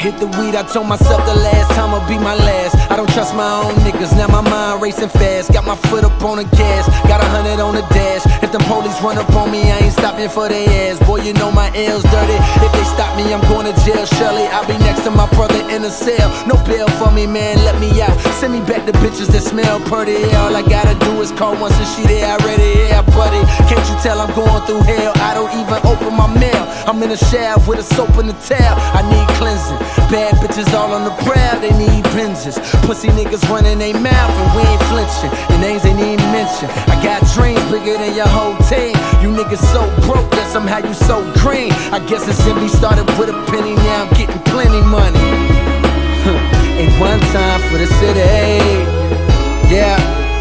hit the weed, I told myself the last time will be my last. I don't trust my own niggas, now my mind racing fast. Got my foot up on the gas, got 100 on the dash. If the police run up on me, I ain't stopping for their ass. Boy, you know my L's dirty. If they stop me, I'm going to jail. Surely I'll be next to my brother in a cell. No bail for me, man, let me out. Send me back to bitches that smell pretty. All I gotta do is call once and she there already. Yeah, buddy, can't you tell I'm going through hell? I don't even open my mail. I'm in a shower with a soap and a towel. I need cleansing. Bad bitches all on the prowl, they need binges. Pussy niggas running they mouth and we ain't flinching. Your names ain't even mentioned. I got dreams bigger than your whole team. You niggas so broke that somehow you so green. I guess it simply started with a penny, now I'm getting plenty money. Ain't one time for the city, yeah,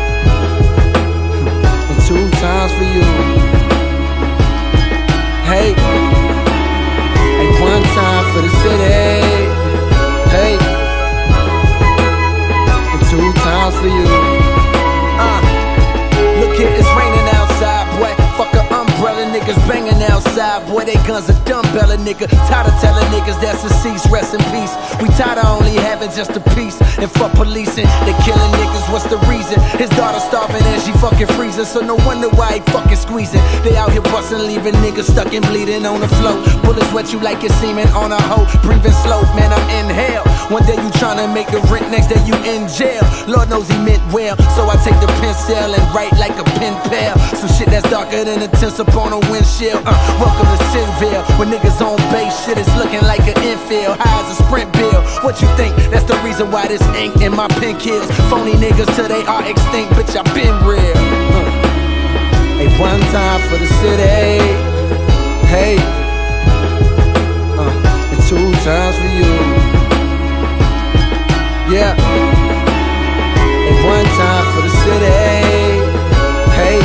and 2 times for you. Hey, ain't one time for the city, hey, and 2 times for you. Look here, it's raining outside, boy. Fuck a umbrella, niggas banging outside, boy. They guns a dumbbella, nigga. Tired of telling niggas that's deceased, rest in peace. We tired of only having just a piece. And fuck policing, they killing niggas, what's the reason? His daughter starving and she fucking freezing, so no wonder why he fucking squeezing. They out here busting, leaving niggas stuck and bleeding on the floor. Bullets wet you like your semen on a hoe. Breathing slow, man, I'm in hell. One day you tryna make the rent, next day you in jail. Lord knows he meant well, so I take the pencil and write like a pen pal. Some shit that's darker than a tense up on a windshield. Welcome to Sinville, when niggas on base, shit is looking like an infield. High as a sprint bill. What you think? That's the reason why this ink in my pen kills phony niggas till they are extinct. Bitch, I been real. Hey, one time for the city, hey, and 2 times for you. Yeah, and 1 time for the city, hey,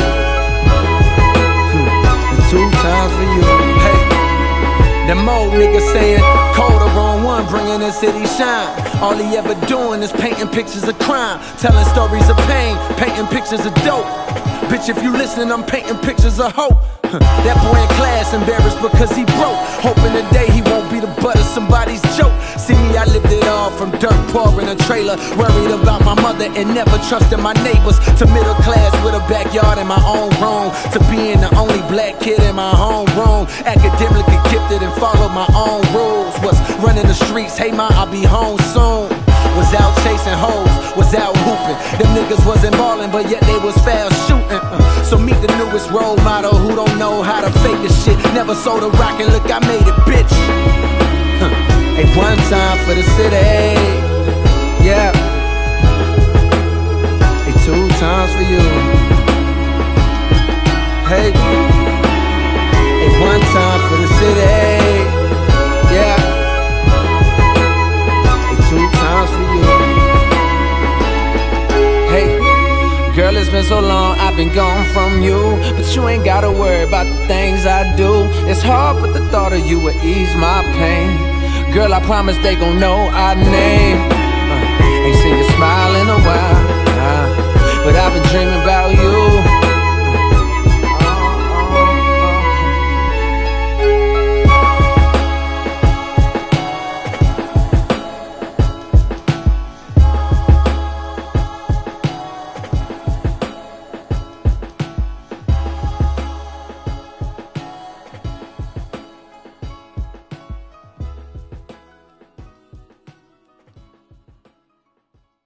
and 2 times for you. Hey, them old niggas saying Cole the wrong one, bringing the city shine. All he ever doing is painting pictures of crime, telling stories of pain, painting pictures of dope. Bitch, if you listening, I'm painting pictures of hope. That boy in class embarrassed because he broke, hoping today he won't be the butt of somebody's joke. See me, I lived it all, from dirt poor in a trailer, worried about my mother and never trusting my neighbors, to middle class with a backyard in my own room, to being the only black kid in my homeroom, academically gifted and follow my own rules. Was running the streets, hey ma, I'll be home soon. Was out chasing hoes, was out hooping. Them niggas wasn't ballin', but yet they was foul shooting. So meet the newest role model who don't know how to fake this shit. Never sold a rock and look, I made it, bitch. Hey, 1 time for the city, yeah. Hey, 2 times for you. Hey, hey, 1 time for the city, yeah. 2 times for you. Hey, girl, it's been so long I've been gone from you, but you ain't gotta worry about the things I do. It's hard, but the thought of you will ease my pain. Girl, I promise they gon' know our name. Ain't seen you smile in a while, but I've been dreaming about you.